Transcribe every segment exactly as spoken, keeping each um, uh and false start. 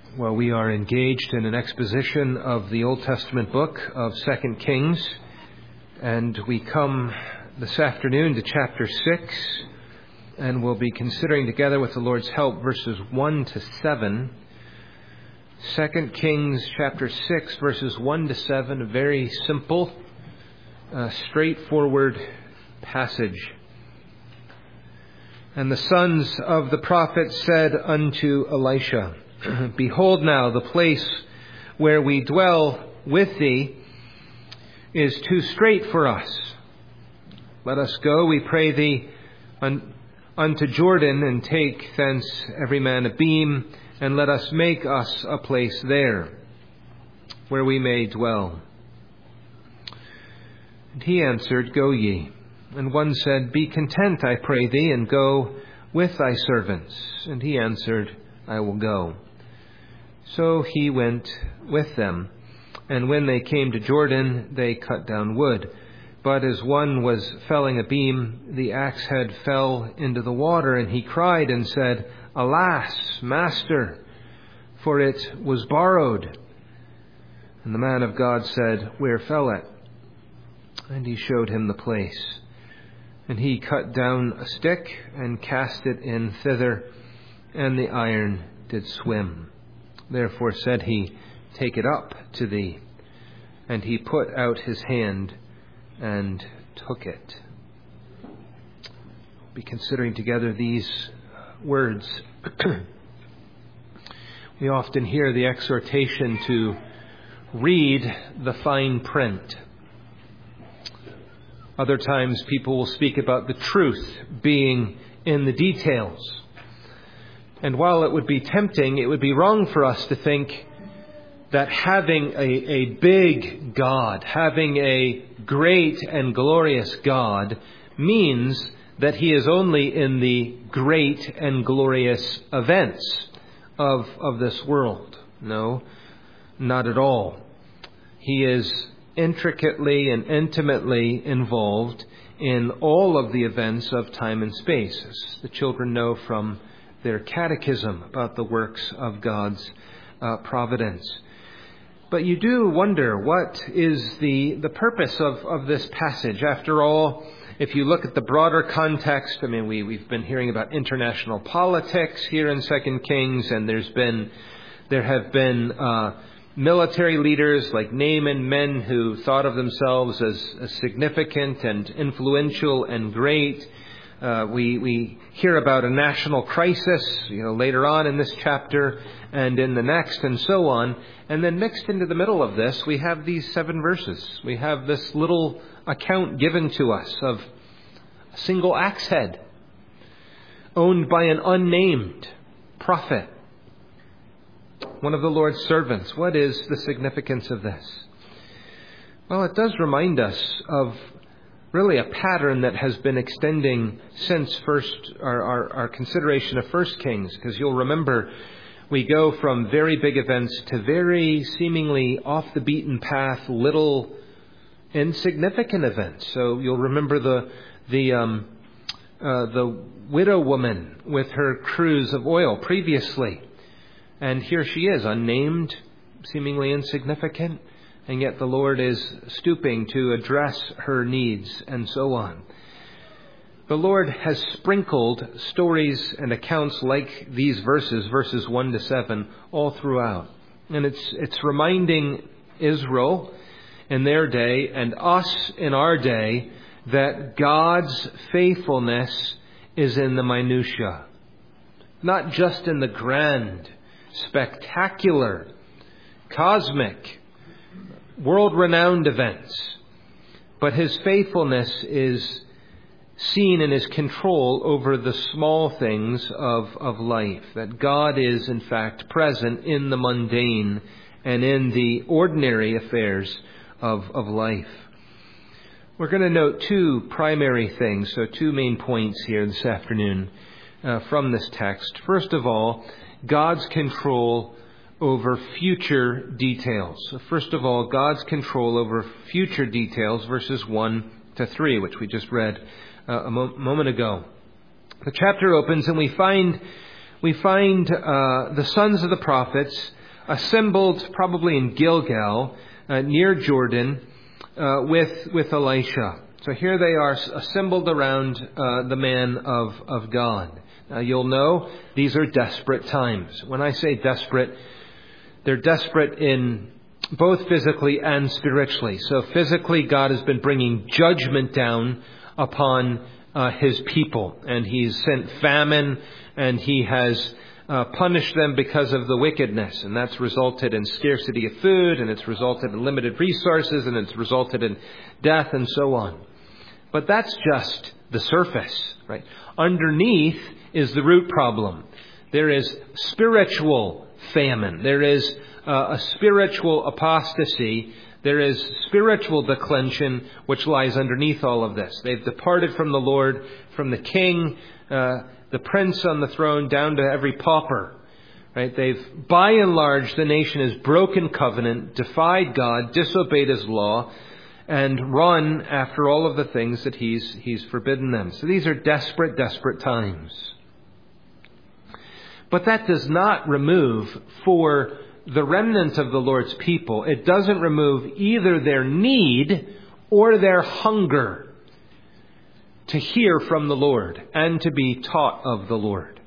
Well, we are engaged in an exposition of the Old Testament book of Second Kings, and we come this afternoon to chapter six, and we'll be considering together with the Lord's help verses one to seven. Second Kings chapter six, verses one to seven, a very simple, uh, straightforward passage. And the sons of the prophet said unto Elisha, Behold now, the place where we dwell with thee is too strait for us. Let us go, we pray thee, un- unto Jordan, and take thence every man a beam, and let us make us a place there, where we may dwell. And he answered, Go ye. And one said, Be content, I pray thee, and go with thy servants. And he answered, I will go. So he went with them. And when they came to Jordan, they cut down wood. But as one was felling a beam, the axe head fell into the water, and he cried and said, Alas, master, for it was borrowed. And the man of God said, Where fell it? And he showed him the place. And he cut down a stick and cast it in thither, and the iron did swim. Therefore said he, Take it up to thee. And he put out his hand and took it. We'll be considering together these words. We often hear the exhortation to read the fine print. Other times people will speak about the truth being in the details. And while it would be tempting, it would be wrong for us to think that having a, a big God, having a great and glorious God, means that He is only in the great and glorious events of, of this world. No, not at all. He is intricately and intimately involved in all of the events of time and space, as the children know from their catechism about the works of God's uh, providence. But you do wonder, what is the, the purpose of, of this passage? After all, if you look at the broader context, I mean, we, we've been hearing about international politics here in Second Kings, and there's been, there have been uh, military leaders like Naaman, men who thought of themselves as, as significant and influential and great. Uh, we, we hear about a national crisis, you know, later on in this chapter and in the next and so on. And then mixed into the middle of this, we have these seven verses. We have this little account given to us of a single axe head owned by an unnamed prophet, one of the Lord's servants. What is the significance of this? Well, it does remind us of really a pattern that has been extending since first our, our, our consideration of First Kings, because you'll remember we go from very big events to very seemingly off the beaten path, little insignificant events. So you'll remember the the um, uh, the widow woman with her cruse of oil previously, and here she is, unnamed, seemingly insignificant. And yet the Lord is stooping to address her needs and so on. The Lord has sprinkled stories and accounts like these verses, verses one to seven, all throughout. And it's it's reminding Israel in their day and us in our day that God's faithfulness is in the minutiae. Not just in the grand, spectacular, cosmic, world-renowned events, but His faithfulness is seen in His control over the small things of, of life, that God is in fact present in the mundane and in the ordinary affairs of, of life. We're going to note two primary things, so two main points here this afternoon uh, from this text. First of all, God's control over future details. So first of all, God's control over future details, verses one to three, which we just read uh, a mo- moment ago. The chapter opens and we find we find uh, the sons of the prophets assembled probably in Gilgal, uh, near Jordan, uh, with, with Elisha. So here they are assembled around uh, the man of, of God. Now you'll know these are desperate times. When I say desperate, they're desperate in both physically and spiritually. So physically, God has been bringing judgment down upon uh, His people. And He's sent famine, and He has uh, punished them because of the wickedness. And that's resulted in scarcity of food, and it's resulted in limited resources, and it's resulted in death, and so on. But that's just the surface, right? Underneath is the root problem. There is spiritual famine. There is uh, a spiritual apostasy. There is spiritual declension which lies underneath all of this. They've departed from the Lord, from the king, uh, the prince on the throne, down to every pauper. Right? They've, by and large, the nation has broken covenant, defied God, disobeyed His law, and run after all of the things that He's He's forbidden them. So these are desperate, desperate times. But that does not remove for the remnant of the Lord's people, it doesn't remove either their need or their hunger to hear from the Lord and to be taught of the Lord.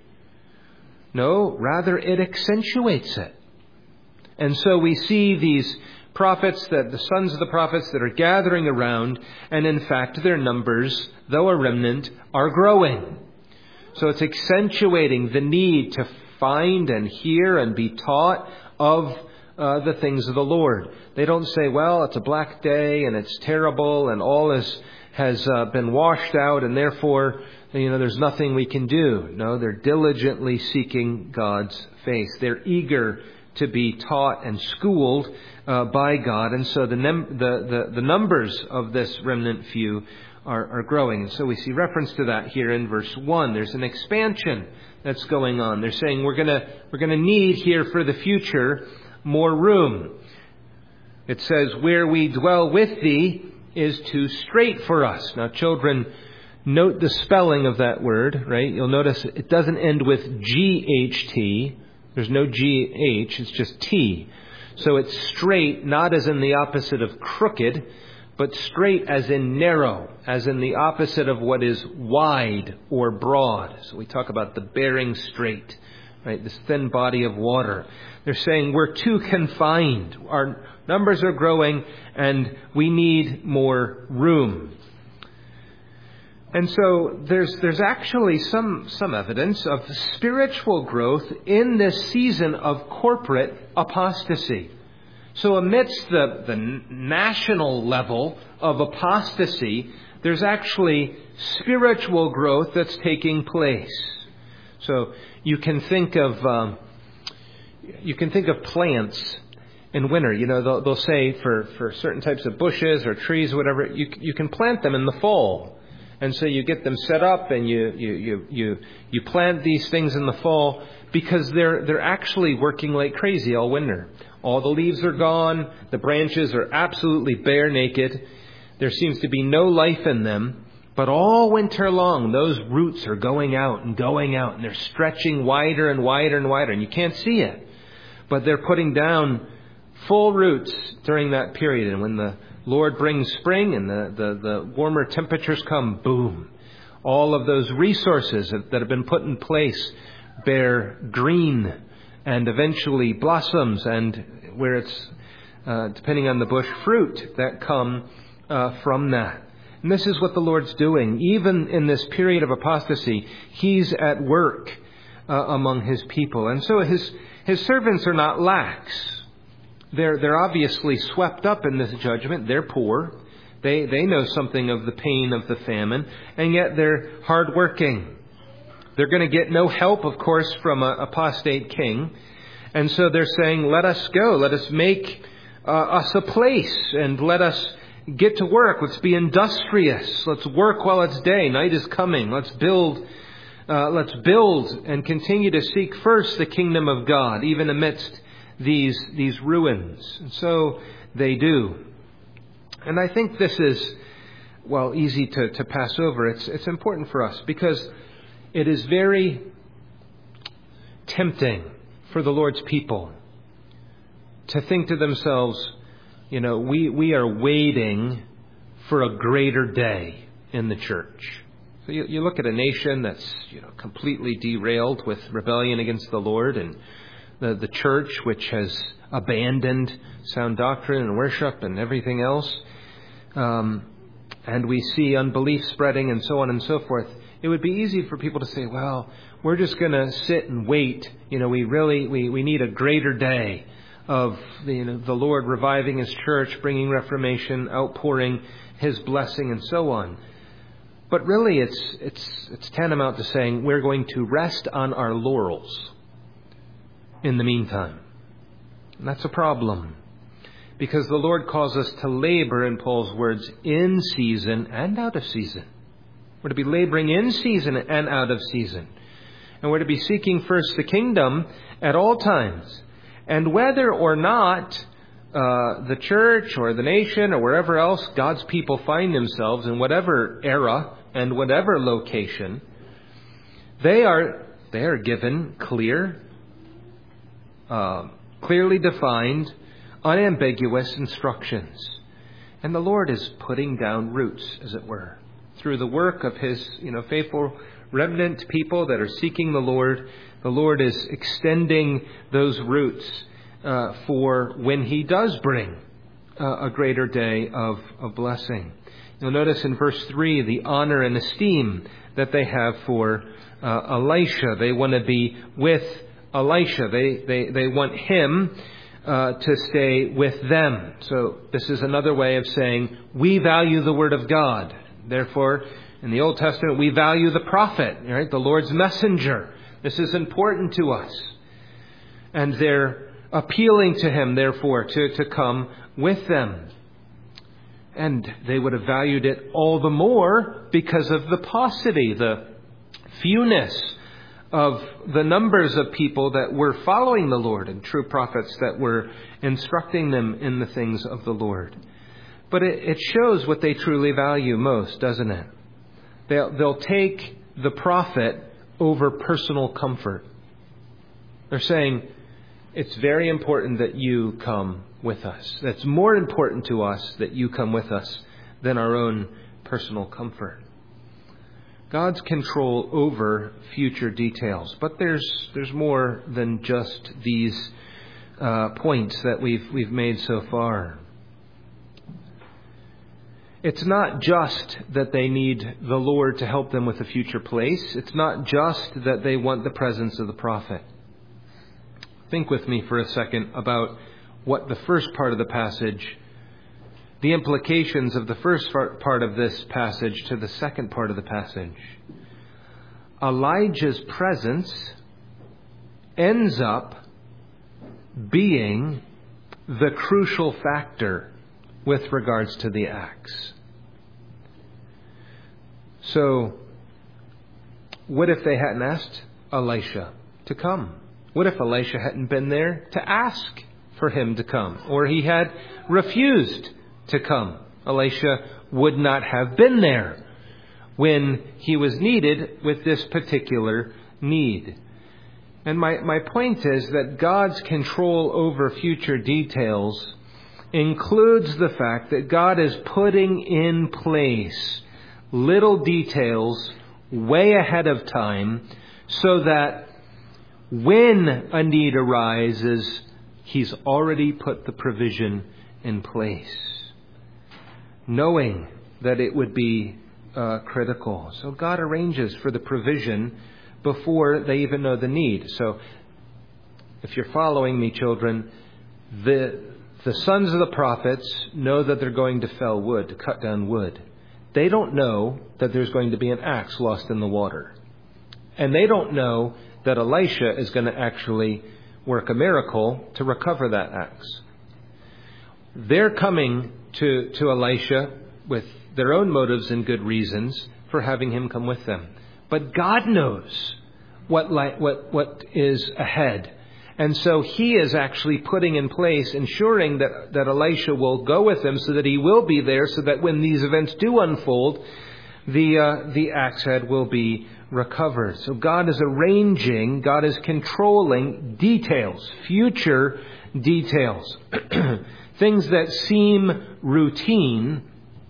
No, rather it accentuates it. And so we see these prophets, that the sons of the prophets that are gathering around, and in fact their numbers, though a remnant, are growing. So it's accentuating the need to find and hear and be taught of uh, the things of the Lord. They don't say, well, it's a black day and it's terrible and all is, has uh, been washed out and therefore, you know, there's nothing we can do. No, they're diligently seeking God's face. They're eager to be taught and schooled uh, by God. And so the, num- the, the, the numbers of this remnant few are, are growing. And so we see reference to that here in verse one. There's an expansion that's going on. They're saying we're gonna we're gonna need here for the future more room. It says, where we dwell with thee is too strait for us. Now children, note the spelling of that word, right? You'll notice it doesn't end with G H T. There's no G H, it's just T. So it's straight, not as in the opposite of crooked, but straight as in narrow, as in the opposite of what is wide or broad. So we talk about the Bering Strait, right? This thin body of water. They're saying we're too confined. Our numbers are growing and we need more room. And so there's there's actually some, some evidence of spiritual growth in this season of corporate apostasy. So amidst the, the national level of apostasy, there's actually spiritual growth that's taking place. So you can think of um, you can think of plants in winter. You know, they'll, they'll say for, for certain types of bushes or trees or whatever, you you can plant them in the fall. And so you get them set up and you, you, you, you, you plant these things in the fall because they're, they're actually working like crazy all winter. All the leaves are gone. The branches are absolutely bare naked. There seems to be no life in them. But all winter long, those roots are going out and going out and they're stretching wider and wider and wider. And you can't see it. But they're putting down full roots during that period. And when the Lord brings spring and the, the, the warmer temperatures come, boom. All of those resources that have been put in place bear green and eventually blossoms and where it's, uh, depending on the bush, fruit that come uh, from that. And this is what the Lord's doing. Even in this period of apostasy, He's at work uh, among His people. And so His, His servants are not lax. They're, they're obviously swept up in this judgment. They're poor. They, they know something of the pain of the famine, and yet they're hardworking. They're going to get no help, of course, from an apostate king. And so they're saying, let us go. Let us make uh, us a place and let us get to work. Let's be industrious. Let's work while it's day. Night is coming. Let's build, uh, let's build and continue to seek first the kingdom of God, even amidst these these ruins. And so they do. And I think this is, well, easy to, to pass over. It's it's important for us because it is very tempting for the Lord's people to think to themselves, you know, we, we are waiting for a greater day in the church. So you, you look at a nation that's, you know, completely derailed with rebellion against the Lord, and the, the church which has abandoned sound doctrine and worship and everything else. Um, and we see unbelief spreading and so on and so forth. It would be easy for people to say, well, we're just going to sit and wait. You know, we really, we, we need a greater day of the, you know, the Lord reviving His church, bringing reformation, outpouring His blessing and so on. But really it's, it's, it's tantamount to saying we're going to rest on our laurels in the meantime. And that's a problem. Because the Lord calls us to labor, in Paul's words, in season and out of season. We're to be laboring in season and out of season. And we're to be seeking first the kingdom at all times. And whether or not uh, the church or the nation or wherever else God's people find themselves, in whatever era and whatever location, they are they are given clear, uh, clearly defined, unambiguous instructions. And the Lord is putting down roots, as it were, through the work of His, you know, faithful remnant people that are seeking the Lord. The Lord is extending those roots uh, for when He does bring uh, a greater day of, of blessing. You'll notice in verse three the honor and esteem that they have for uh, Elisha. They want to be with Elisha. They they they want him Uh, to stay with them. So this is another way of saying we value the Word of God. Therefore, in the Old Testament, we value the prophet, right? The Lord's messenger. This is important to us. And they're appealing to him, therefore, to, to come with them. And they would have valued it all the more because of the paucity, the fewness of the numbers of people that were following the Lord and true prophets that were instructing them in the things of the Lord. But it, it shows what they truly value most, doesn't it? They'll, they'll take the prophet over personal comfort. They're saying, it's very important that you come with us. That's more important to us that you come with us than our own personal comfort. God's control over future details. But there's there's more than just these uh, points that we've we've made so far. It's not just that they need the Lord to help them with a future place. It's not just that they want the presence of the prophet. Think with me for a second about what the first part of the passage, the implications of the first part of this passage to the second part of the passage. Elijah's presence ends up being the crucial factor with regards to the axe. So, what if they hadn't asked Elisha to come? What if Elisha hadn't been there to ask for him to come? Or he had refused to come? Elisha would not have been there when he was needed with this particular need. And my, my point is that God's control over future details includes the fact that God is putting in place little details way ahead of time so that when a need arises, He's already put the provision in place, knowing that it would be uh, critical. So God arranges for the provision before they even know the need. So if you're following me, children, the the sons of the prophets know that they're going to fell wood, to cut down wood. They don't know that there's going to be an axe lost in the water. And they don't know that Elisha is going to actually work a miracle to recover that axe. They're coming to, to Elisha with their own motives and good reasons for having him come with them. But God knows what, li- what, what is ahead. And so He is actually putting in place, ensuring that, that Elisha will go with them so that he will be there, so that when these events do unfold, the, uh, the axe head will be recovered. So God is arranging, God is controlling details, future details. Things that seem routine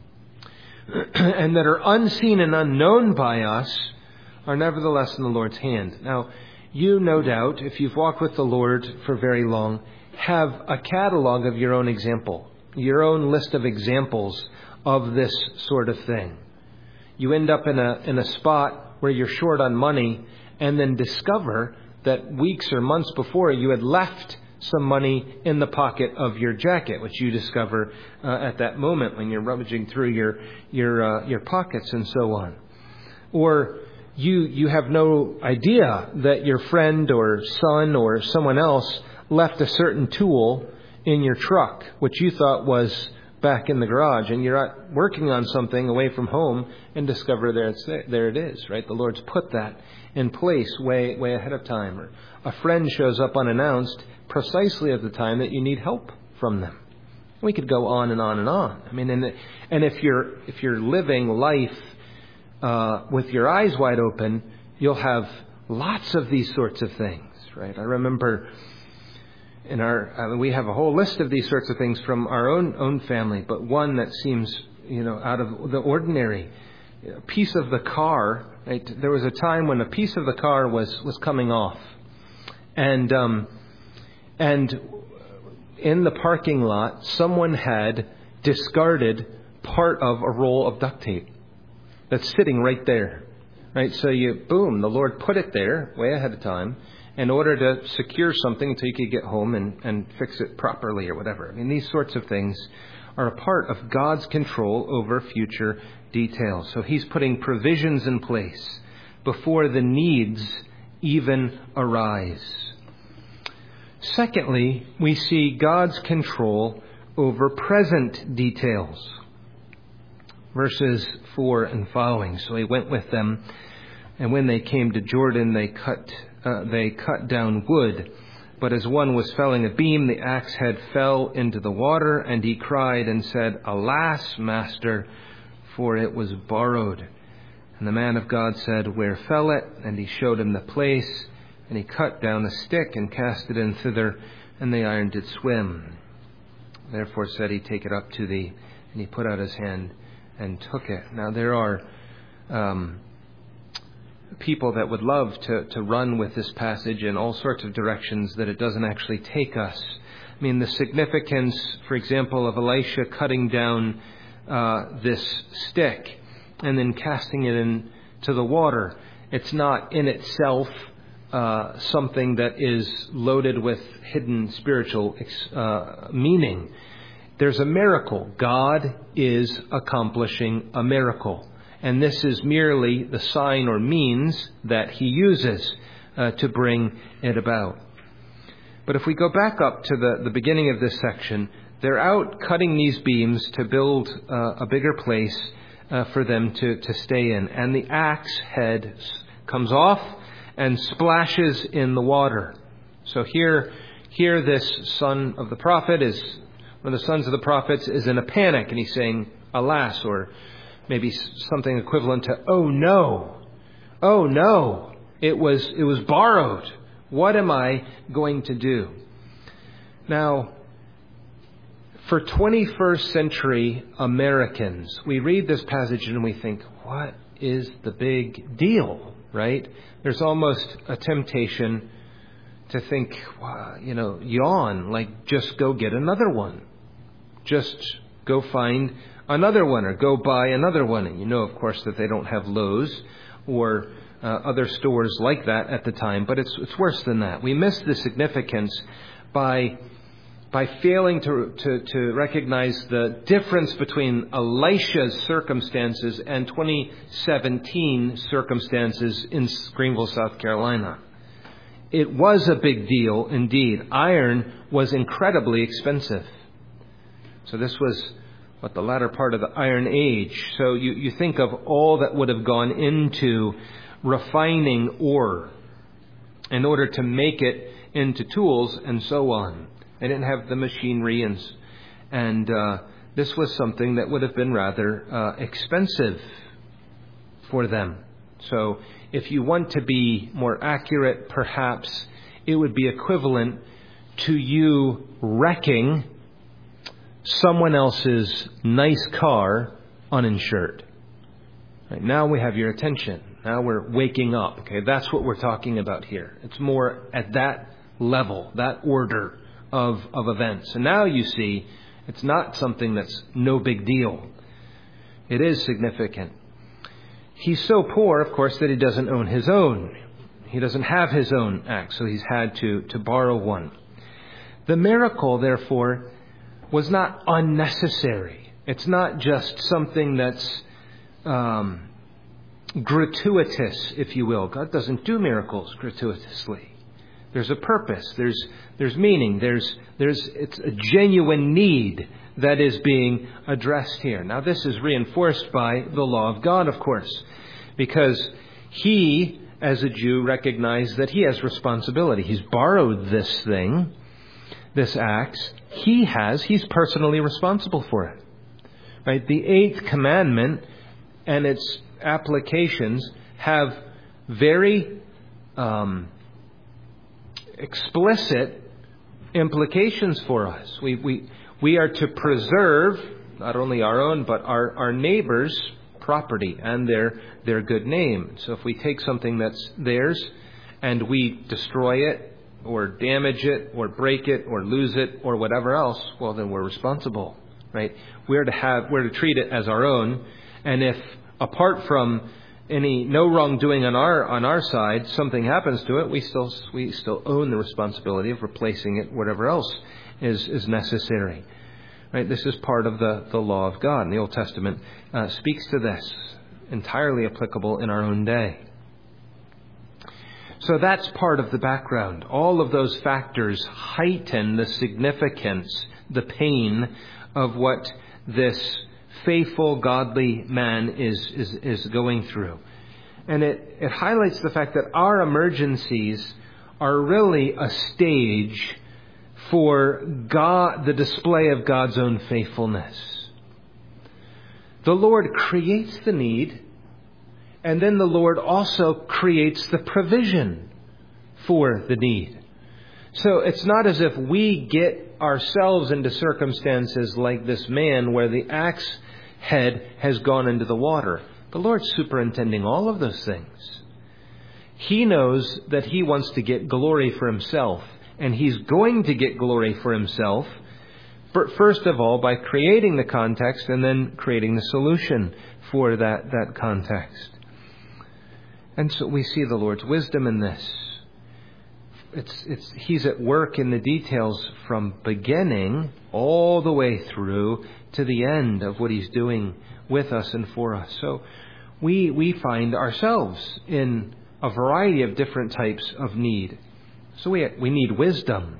and that are unseen and unknown by us are nevertheless in the Lord's hand. Now, you no doubt, if you've walked with the Lord for very long, have a catalog of your own example, your own list of examples of this sort of thing. You end up in a in a spot where you're short on money and then discover that weeks or months before you had left some money in the pocket of your jacket, which you discover uh, at that moment when you're rummaging through your your uh, your pockets and so on. Or you you have no idea that your friend or son or someone else left a certain tool in your truck, which you thought was back in the garage, and you're out working on something away from home and discover there it's there, there it is, right? The Lord's put that in place way way ahead of time. Or a friend shows up unannounced precisely at the time that you need help from them. We could go on and on and on. I mean, and and if you're if you're living life uh, with your eyes wide open, you'll have lots of these sorts of things, right? I remember in our I mean, we have a whole list of these sorts of things from our own own family, but one that seems, you know, out of the ordinary. A piece of the car. Right? There was a time when a piece of the car was was coming off, and um, and in the parking lot, someone had discarded part of a roll of duct tape that's sitting right there. Right? So you, boom, the Lord put it there way ahead of time in order to secure something until you could get home and, and fix it properly or whatever. I mean, these sorts of things are a part of God's control over future details. So He's putting provisions in place before the needs even arise. Secondly, we see God's control over present details. Verses four and following. So He went with them, and when they came to Jordan, they cut uh, they cut down wood. But as one was felling a beam, the axe head fell into the water, and he cried and said, "Alas, master, for it was borrowed." And the man of God said, "Where fell it?" And he showed him the place, and he cut down a stick and cast it in thither, and the iron did swim. Therefore said he, "Take it up to thee." And he put out his hand and took it. Now there are um, people that would love to, to run with this passage in all sorts of directions that it doesn't actually take us. I mean, the significance, for example, of Elisha cutting down uh, this stick and then casting it into the water. It's not in itself uh, something that is loaded with hidden spiritual uh, meaning. There's a miracle. God is accomplishing a miracle. And this is merely the sign or means that He uses uh, to bring it about. But if we go back up to the, the beginning of this section, they're out cutting these beams to build uh, a bigger place uh, for them to, to stay in. And the axe head comes off and splashes in the water. So here, here this son of the prophet is, one of the sons of the prophets is in a panic, and he's saying, "Alas," or maybe something equivalent to, "Oh no, oh no, it was it was borrowed. What am I going to do?" Now, for twenty-first century Americans, we read this passage and we think, what is the big deal, right? There's almost a temptation to think, wow, you know, yawn, like just go get another one. Just go find another one or go buy another one. And you know, of course, that they don't have Lowe's or uh, other stores like that at the time, but it's it's worse than that. We miss the significance by by failing to, to, to recognize the difference between Elisha's circumstances and twenty seventeen circumstances in Greenville, South Carolina. It was a big deal indeed. Iron was incredibly expensive. So this was what the latter part of the Iron Age. So you, you think of all that would have gone into refining ore in order to make it into tools and so on. They didn't have the machinery, and and uh, this was something that would have been rather uh, expensive for them. So if you want to be more accurate, perhaps it would be equivalent to you wrecking someone else's nice car uninsured. Right, now we have your attention. Now we're waking up. Okay, that's what we're talking about here. It's more at that level, that order of, of events. And now you see, it's not something that's no big deal. It is significant. He's so poor, of course, that he doesn't own his own. He doesn't have his own axe, so he's had to, to borrow one. The miracle, therefore, was not unnecessary. It's not just something that's um, gratuitous, if you will. God doesn't do miracles gratuitously. There's a purpose. There's there's meaning. There's there's it's a genuine need that is being addressed here. Now, this is reinforced by the law of God, of course, because he, as a Jew, recognized that he has responsibility. He's borrowed this thing, this axe. He has. He's personally responsible for it. Right? The eighth commandment and its applications have very um, explicit implications for us. We we we are to preserve not only our own but our, our neighbors' property and their their good name. So if we take something that's theirs and we destroy it or damage it or break it or lose it or whatever else, well, then we're responsible, right? We're to have we're to treat it as our own, and if apart from any no wrongdoing on our on our side, something happens to it, we still we still own the responsibility of replacing it, whatever else is is necessary. Right? This is part of the, the law of God. And the Old Testament uh, speaks to this, entirely applicable in our own day. So that's part of the background. All of those factors heighten the significance, the pain of what this faithful, godly man is, is, is going through. And it, it highlights the fact that our emergencies are really a stage for God, the display of God's own faithfulness. The Lord creates the need, and then the Lord also creates the provision for the need. So it's not as if we get ourselves into circumstances like this man where the axe head has gone into the water. The Lord's superintending all of those things. He knows that he wants to get glory for himself, and he's going to get glory for himself, first of all, by creating the context and then creating the solution for that, that context. And so we see the Lord's wisdom in this. It's, it's, he's at work in the details from beginning all the way through to the end of what he's doing with us and for us. So we we find ourselves in a variety of different types of need. So we we need wisdom.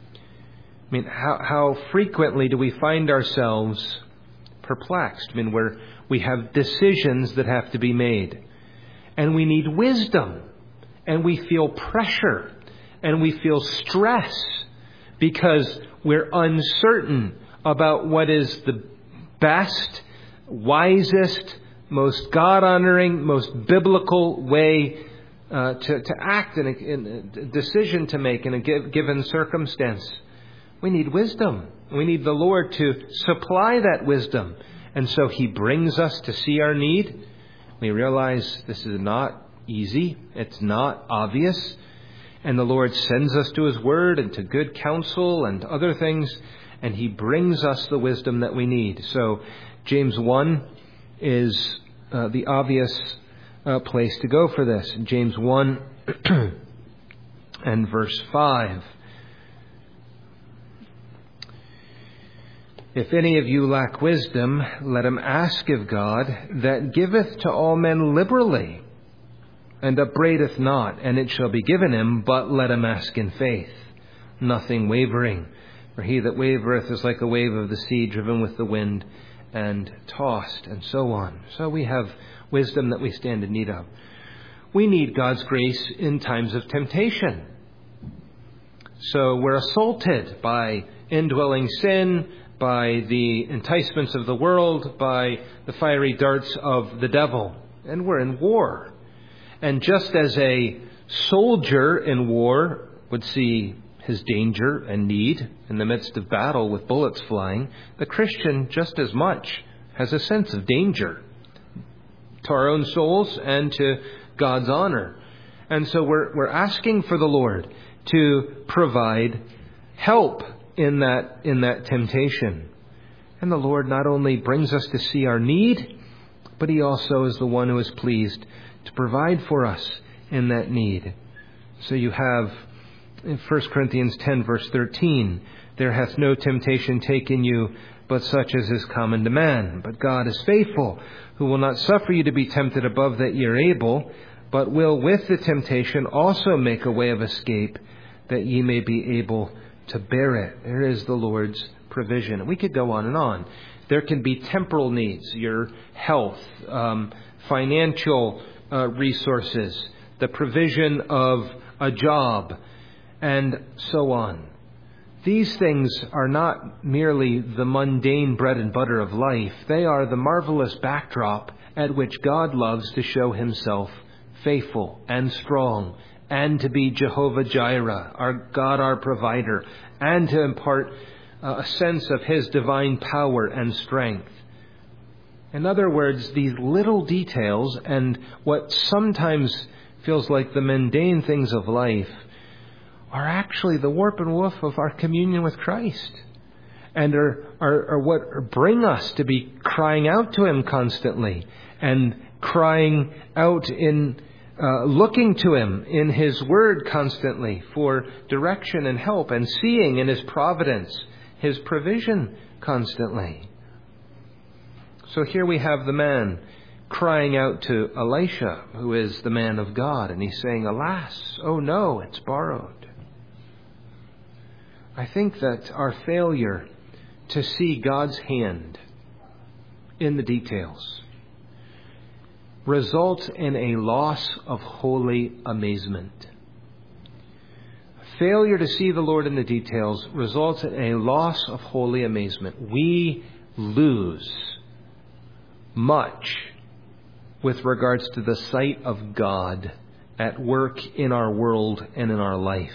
I mean, how how frequently do we find ourselves perplexed? I mean, where we have decisions that have to be made, and we need wisdom, and we feel pressure, and we feel stress because we're uncertain about what is the best, wisest, most God-honoring, most biblical way uh, to, to act in a, in a decision to make in a given circumstance. We need wisdom. We need the Lord to supply that wisdom. And so he brings us to see our need. We realize this is not easy. It's not obvious. And the Lord sends us to his word and to good counsel and other things. And he brings us the wisdom that we need. So James one is uh, the obvious uh, place to go for this. James one and verse five. If any of you lack wisdom, let him ask of God, that giveth to all men liberally, and upbraideth not, and it shall be given him, but let him ask in faith, nothing wavering. For he that wavereth is like a wave of the sea, driven with the wind and tossed, and so on. So we have wisdom that we stand in need of. We need God's grace in times of temptation. So we're assaulted by indwelling sin, by the enticements of the world, by the fiery darts of the devil. And we're in war. And just as a soldier in war would see his danger and need in the midst of battle with bullets flying, the Christian just as much has a sense of danger to our own souls and to God's honor. And so we're we're asking for the Lord to provide help in that in that temptation. And the Lord not only brings us to see our need, but he also is the one who is pleased to provide for us in that need. So you have in First Corinthians ten, verse thirteen, there hath no temptation taken you, but such as is common to man. But God is faithful, who will not suffer you to be tempted above that ye are able, but will with the temptation also make a way of escape, that ye may be able to bear it. There is the Lord's provision. We could go on and on. There can be temporal needs, your health, um, financial uh, resources, the provision of a job, and so on. These things are not merely the mundane bread and butter of life. They are the marvelous backdrop at which God loves to show himself faithful and strong, and to be Jehovah Jireh, our God, our provider, and to impart uh, a sense of his divine power and strength. In other words, these little details and what sometimes feels like the mundane things of life are actually the warp and woof of our communion with Christ, and are, are, are what bring us to be crying out to him constantly, and crying out in uh, looking to him in his word constantly for direction and help, and seeing in his providence his provision constantly. So here we have the man crying out to Elisha, who is the man of God, and he's saying, alas, oh no, it's borrowed. I think that our failure to see God's hand in the details results in a loss of holy amazement. Failure to see the Lord in the details results in a loss of holy amazement. We lose much with regards to the sight of God at work in our world and in our life.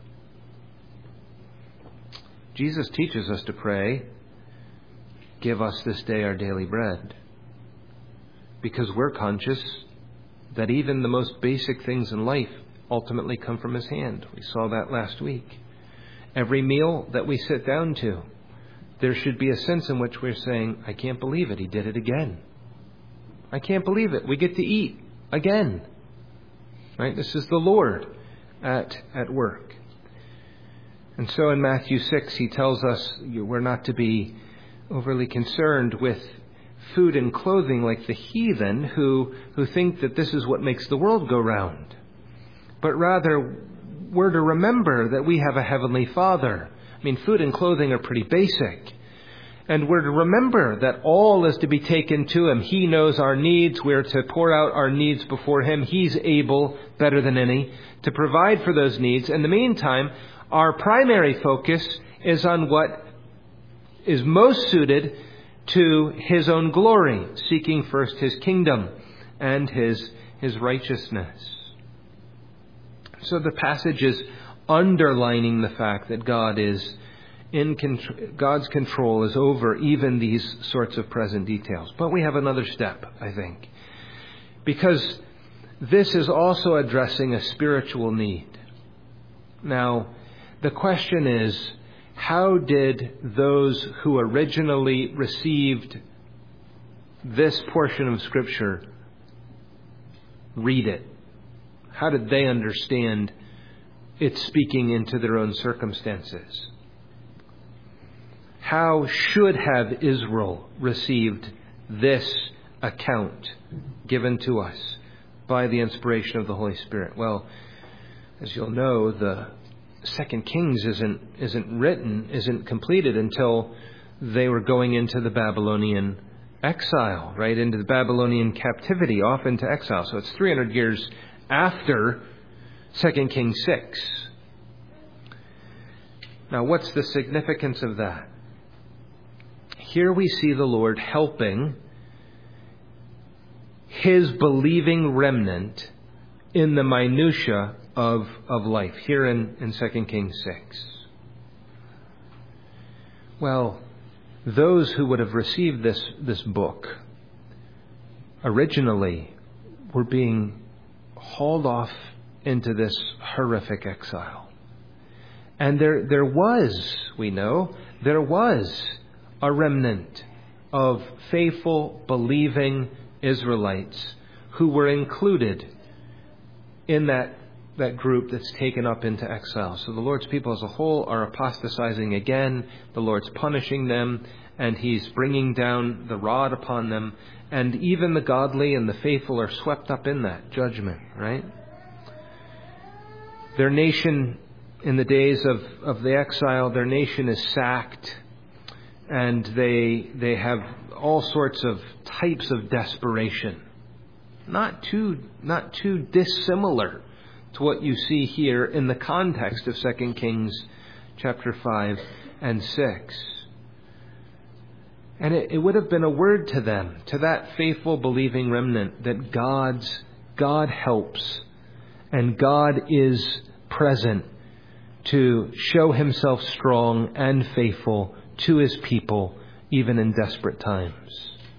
Jesus teaches us to pray, give us this day our daily bread, because we're conscious that even the most basic things in life ultimately come from his hand. We saw that last week. Every meal that we sit down to, there should be a sense in which we're saying, I can't believe it, he did it again. I can't believe it, we get to eat again. Right? This is the Lord at, at work. And so in Matthew six, he tells us we're not to be overly concerned with food and clothing like the heathen who, who think that this is what makes the world go round. But rather, we're to remember that we have a heavenly Father. I mean, food and clothing are pretty basic. And we're to remember that all is to be taken to him. He knows our needs. We're to pour out our needs before him. He's able, better than any, to provide for those needs. In the meantime, our primary focus is on what is most suited to his own glory, seeking first his kingdom and his, his righteousness. So the passage is underlining the fact that God is in contr- God's control is over even these sorts of present details. But we have another step, I think, because this is also addressing a spiritual need. Now, the question is, how did those who originally received this portion of Scripture read it? How did they understand it speaking into their own circumstances? How should have Israel received this account given to us by the inspiration of the Holy Spirit? Well, as you'll know, the Second Kings isn't isn't written, isn't completed until they were going into the Babylonian exile, right? Into the Babylonian captivity, off into exile. So it's three hundred years after Second Kings six. Now, what's the significance of that? Here we see the Lord helping his believing remnant in the minutiae of, of life here in, in Second Kings six. Well, those who would have received this, this book originally were being hauled off into this horrific exile. And there, there was, we know, there was a remnant of faithful, believing Israelites who were included in that, that group that's taken up into exile. So the Lord's people as a whole are apostatizing again. The Lord's punishing them, and He's bringing down the rod upon them. And even the godly and the faithful are swept up in that judgment, right? Their nation, in the days of, of the exile, their nation is sacked, and they they have all sorts of types of desperation. Not too not too dissimilar to what you see here in the context of Second Kings chapter five and six. And it, it would have been a word to them, to that faithful believing remnant, that God's God helps and God is present to show Himself strong and faithful to His people, even in desperate times.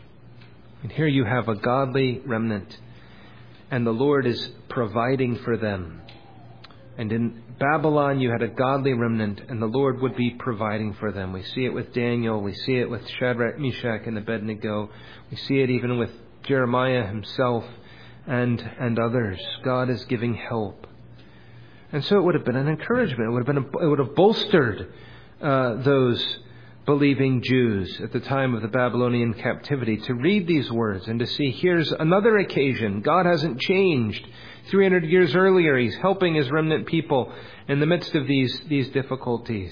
And here you have a godly remnant, and the Lord is providing for them. And in Babylon, you had a godly remnant, and the Lord would be providing for them. We see it with Daniel. We see it with Shadrach, Meshach, and Abednego. We see it even with Jeremiah himself and, and others. God is giving help. And so it would have been an encouragement. It would have been a, it would have bolstered uh, those believing Jews at the time of the Babylonian captivity to read these words and to see here's another occasion. God hasn't changed. three hundred years earlier, He's helping His remnant people in the midst of these, these difficulties.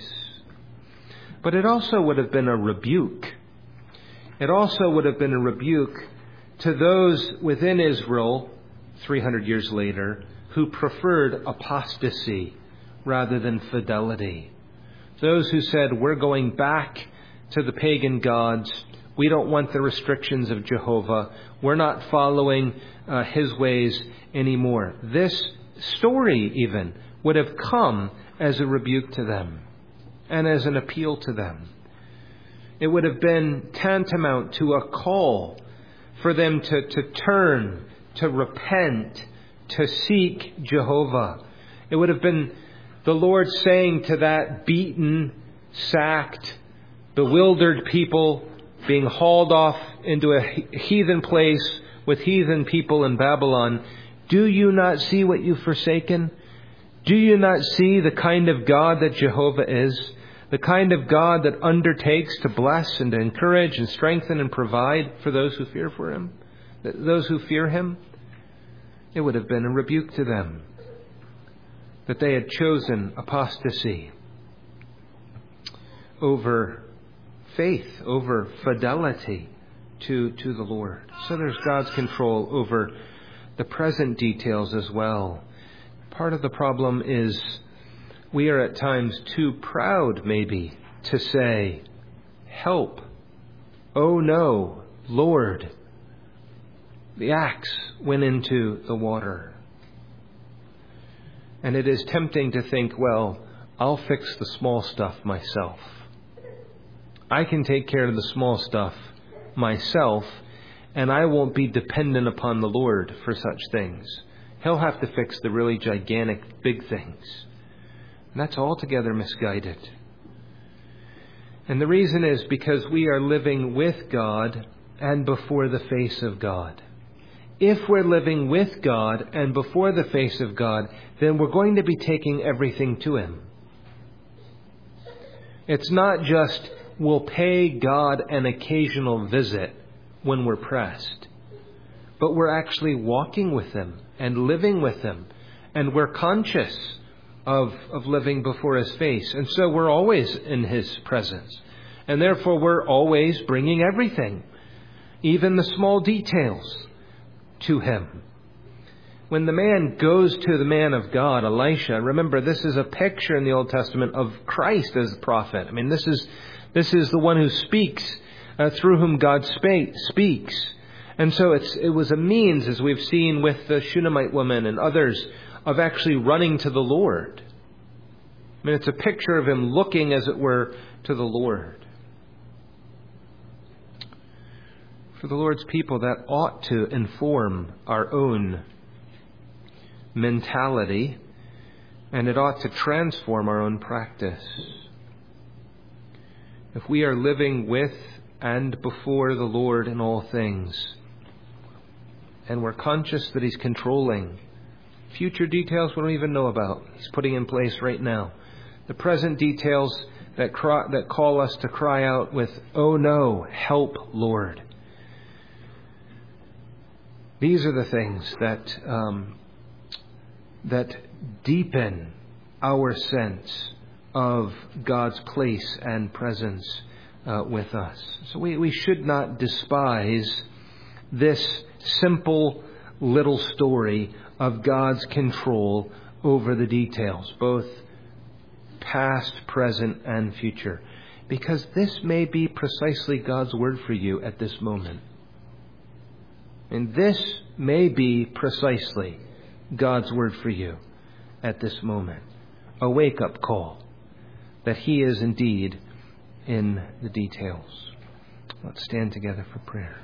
But it also would have been a rebuke. It also would have been a rebuke to those within Israel three hundred years later who preferred apostasy rather than fidelity. Those who said, we're going back to the pagan gods. We don't want the restrictions of Jehovah. We're not following uh, His ways anymore. This story even would have come as a rebuke to them and as an appeal to them. It would have been tantamount to a call for them to, to turn, to repent, to seek Jehovah. It would have been the Lord saying to that beaten, sacked, bewildered people being hauled off into a heathen place with heathen people in Babylon, do you not see what you've forsaken? Do you not see the kind of God that Jehovah is? The kind of God that undertakes to bless and to encourage and strengthen and provide for those who fear for Him, those who fear Him? It would have been a rebuke to them that they had chosen apostasy over faith, over fidelity to, to the Lord. So there's God's control over the present details as well. Part of the problem is we are at times too proud, maybe, to say, help. Oh no, Lord. The axe went into the water. And it is tempting to think, well, I'll fix the small stuff myself. I can take care of the small stuff myself, and I won't be dependent upon the Lord for such things. He'll have to fix the really gigantic, big things. And that's altogether misguided. And the reason is because we are living with God and before the face of God. If we're living with God and before the face of God, then we're going to be taking everything to Him. It's not just we'll pay God an occasional visit when we're pressed, but we're actually walking with Him and living with Him, and we're conscious of, of living before His face. And so we're always in His presence. And therefore we're always bringing everything, even the small details, to Him. When the man goes to the man of God, Elisha, remember this is a picture in the Old Testament of Christ as a prophet. I mean, this is this is the one who speaks, uh, through whom God spake, speaks. And so it's it was a means, as we've seen with the Shunammite woman and others, of actually running to the Lord. I mean, it's a picture of him looking, as it were, to the Lord. For the Lord's people, that ought to inform our own mentality, and it ought to transform our own practice. If we are living with and before the Lord in all things, and we're conscious that he's controlling future details we don't even know about, he's putting in place right now. The present details that cry, that call us to cry out with, "Oh no, help, Lord." These are the things that um, that deepen our sense of God's place and presence uh, with us. So we, we should not despise this simple little story of God's control over the details, both past, present, and future, because this may be precisely God's word for you at this moment. And this may be precisely God's word for you at this moment. A wake-up call that he is indeed in the details. Let's stand together for prayer.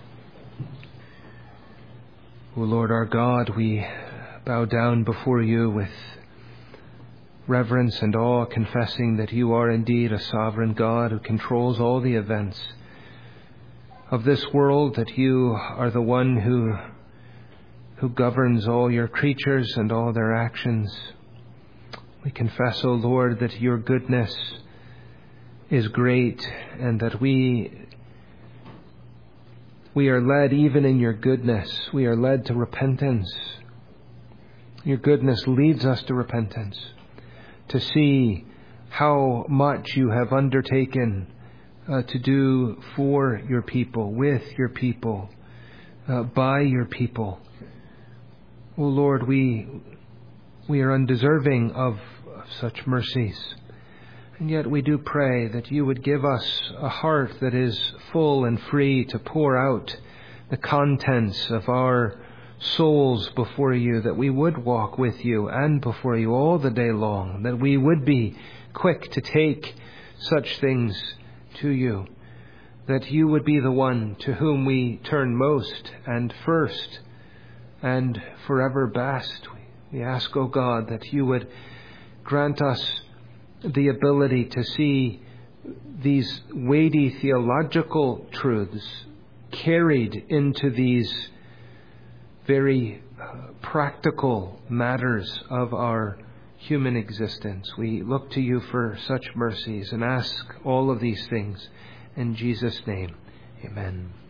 O Lord our God, we bow down before you with reverence and awe, confessing that you are indeed a sovereign God who controls all the events of this world, that you are the one who who governs all your creatures and all their actions. We confess, O Lord, that your goodness is great, and that we we are led even in your goodness. We are led to repentance. Your goodness leads us to repentance, to see how much you have undertaken uh, to do for your people, with your people, uh, by your people. O Lord, we we are undeserving of, of such mercies. And yet we do pray that you would give us a heart that is full and free to pour out the contents of our souls before you, that we would walk with you and before you all the day long, that we would be quick to take such things to you, that you would be the one to whom we turn most and first and forever best. We ask, O God, that you would grant us the ability to see these weighty theological truths carried into these very uh, practical matters of our human existence. We look to you for such mercies and ask all of these things in Jesus' name. Amen.